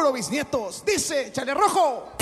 Puro bisnietos. Dice Chale Rojo.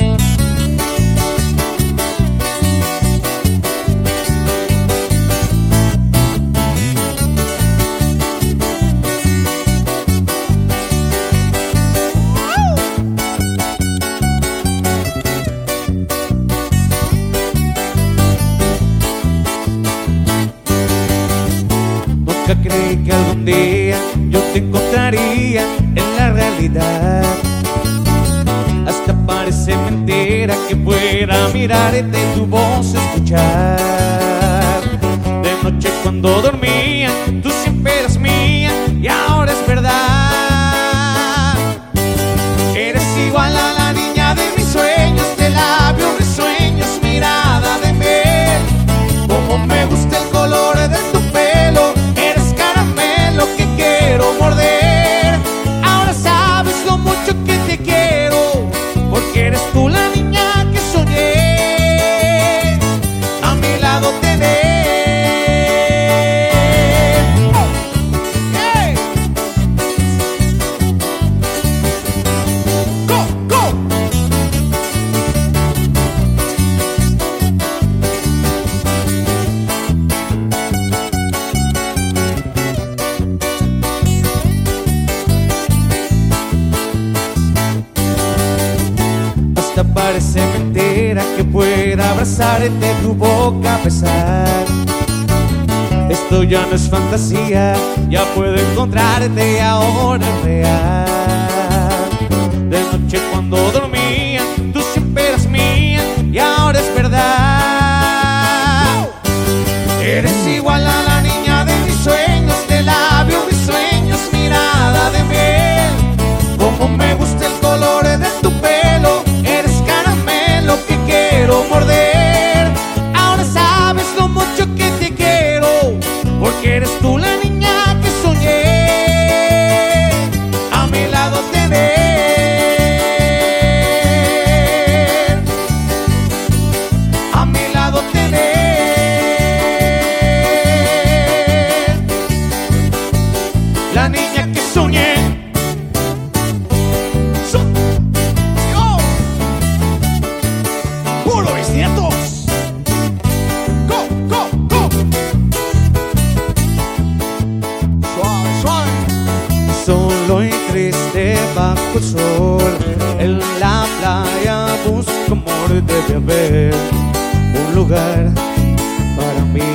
Nunca creí que algún día yo te encontraría en la realidad. Hasta parece mentira que pueda mirarte y tu voz escuchar. De noche cuando dormía, tú siempre eras mía y ahora es verdad. Eres igual a la niña de mis sueños, de labios risueños, mirada de miel. Como me gusta el color de tu pelo, eres caramelo que quiero morder. Ahora sabes lo mucho que te quiero, porque eres tú la niña que soñé a mi lado tener. ¡Hey! ¡Go, go! Hasta parece mentira que pueda abrazarte tu boca a besar. Esto ya no es fantasía, ya puedo encontrarte y ahora es real. De noche cuando dormía, tú siempre eras mía y ahora es verdad. Eres igual a la niña de mis sueños, de labios mis sueños, mirada de miel. Como me gusta el color de tu pelo, eres caramelo que quiero morder. Ahora sabes lo mucho que te quiero, porque eres tú la niña que soñé a mi lado tener. A mi lado tener. La niña que soñé. Puro bisnietos. Go, go, go. Suave, suave. Solo y triste bajo el sol, en la playa busco amor. Debe haber un lugar para mí.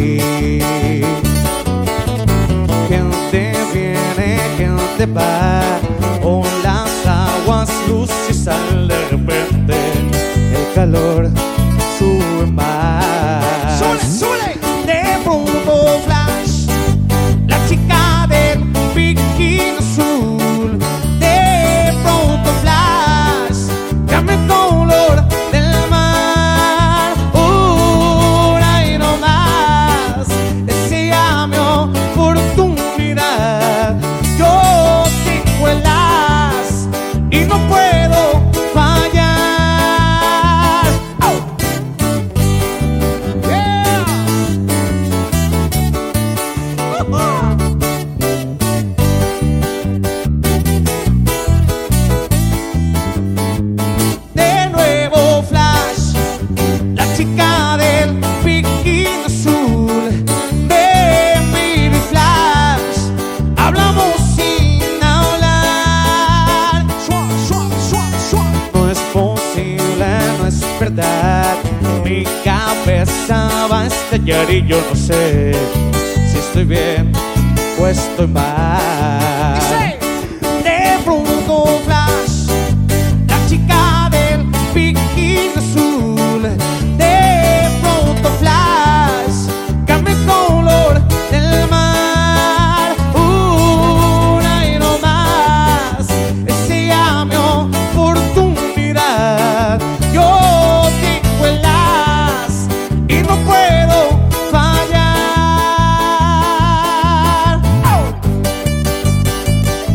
Gente viene, gente va, o las aguas, luz y sal. De repente el calor sube más. Súbele, súbele. De pronto flash, la chica del bikini azul. De pronto flash, cambia el color del mar. Ahí no más, decía mi oportunidad. Yo tengo el as y no puedo fallar. Oh. Yeah. De nuevo flash, la chica del bikini azul. De mini flash, hablamos sin hablar. Suave, suave, suave, suave. No es posible, no es verdad. Mi cabeza va a estallar y yo no sé si estoy bien o estoy mal. Dice. De pronto flash, la chica del bikini azul. De pronto flash, cambia el color del mar. Una y no más, decía mi oportunidad. Yo tengo el as y no puedo fallar. Oh.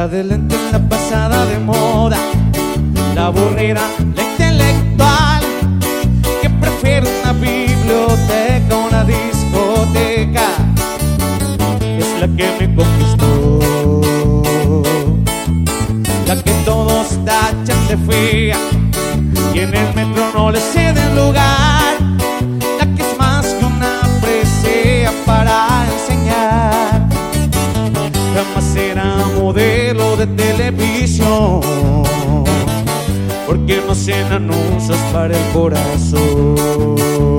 adelante en la pasada de moda, la aburrida, la intelectual, que prefiere una biblioteca a una discoteca, es la que me conquistó, la que todos tachan de fea y en el metro no le ceden lugar, la que es más que una presea para enseñar. Jamás será modelo de televisión, porque no hacen anuncios para el corazón.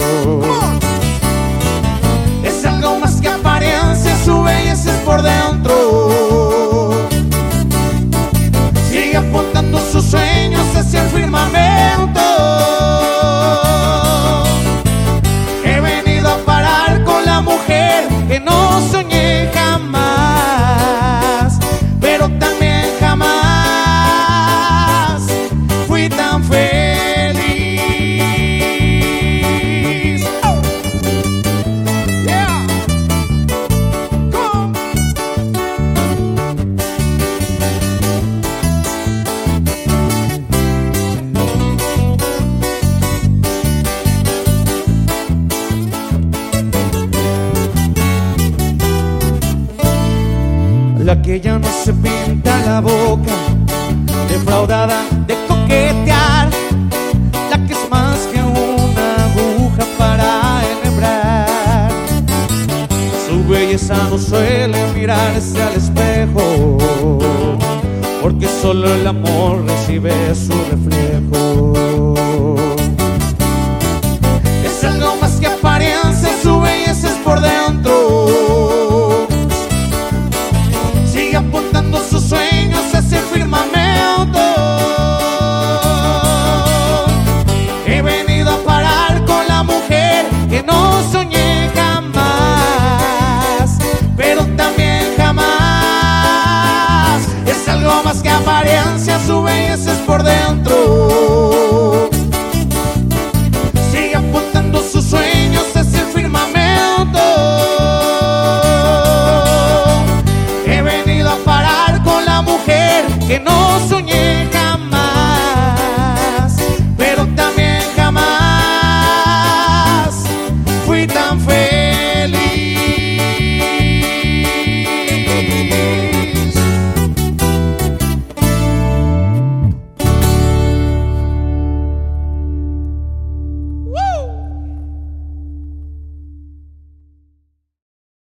Es algo más que apariencia, su belleza es por dentro. Sigue apuntando sus sueños hacia el firmamento. He venido a parar con la mujer que no soñé jamás, pero también jamás fui tan feliz. Oh. Yeah. Go. La que ya no se pinta la boca, defraudada de coquetear, la que es más que una aguja para enhebrar. Su belleza no suele mirarse al espejo, porque solo el amor recibe su reflejo.